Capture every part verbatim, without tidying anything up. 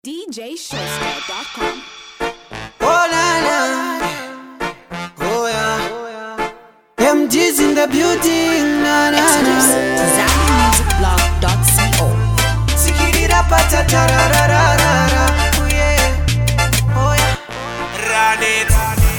D J Showstep dot com. Oh na na, oh yeah. M G's in the building, na na na. Zambi Music Blog dot co. Sikirira patata ra ra ra ra ra. Oh yeah, oh yeah. Run it.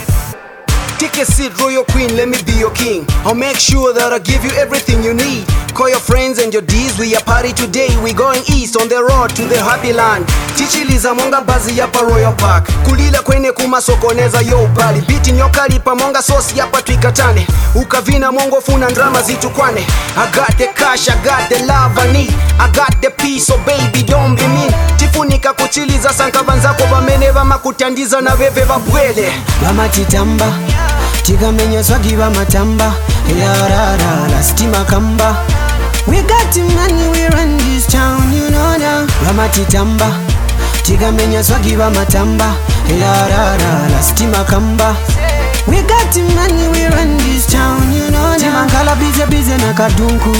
Take a seat, royal queen, let me be your king. I'll make sure that I give you everything you need. Call your friends and your D's, we are party today. We going east on the road to the happy land. Tichiliza monga bazi yapa Royal Park. Kulila kwenye kumasokoneza yo bali. Biti nyokali pa monga sosi yapa twikatane. Ukavina mongo funa ndrama zitu kwane. I got the cash, I got the love I need. I got the peace, so baby don't be mean. Tifunika kuchiliza sanka banzako bamene bama kutandiza na veve babwele. Bama titamba, tikamenya swagi bama tamba. Ya ra ra la stima kamba. We got the money, we run this town, you know now. Bama titamba, tikamenya swagi bama tamba. Ya ra ra la stima kamba. We got the money, we run this town, you know now. Timangala bize bize na kadunku,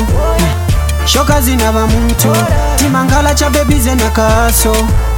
shoka zinaba muntu. Timangala chabe bize na kaso,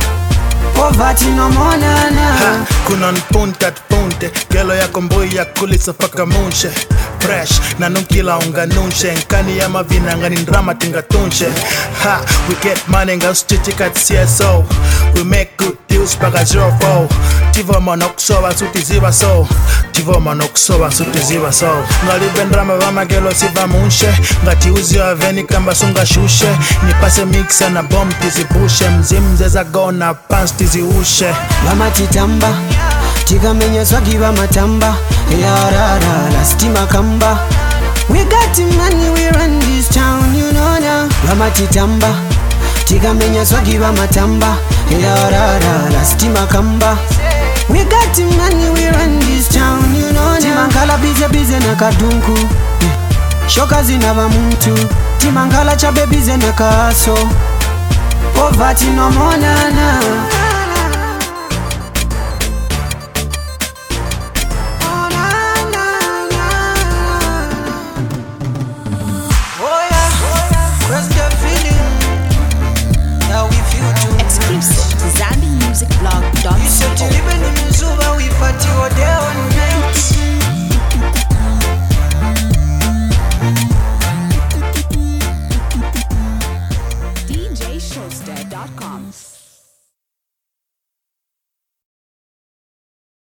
poverty no more na na. Kuna npunta tupunte, gelo ya komboi ya kulisa faka munshe. Fresh, na nunkila unga nunshe. Nkani ya mavina ngani ndrama tinga tunshe. Ha, we get money nga ustichika C S O. We make good deals paka zero four. Tivo manoksoba suti ziba so. Tivo manoksoba suti ziba so. Ngali bendrama vama gelo siva munshe. Ngati uzi wa veni kamba sunga shushe. Nipase mixa na bomb tizibushe. Mzimze za gona pants tiziushe. Bama titamba, tikamenya swagi bama tamba. Ya ra ra la stima kamba. We got the money, we run this town, you know now. Bama titamba, tikamenya swagi bama tamba. Ya ra ra la stima kamba. We got the money, we run this town, you know now. Timangala bize bize na kadunku, shoka zinaba muntu. Timangala chabe bize na kaso, poverty no more na na. Exclusive to Zambi Music Blog dot co. We party all day.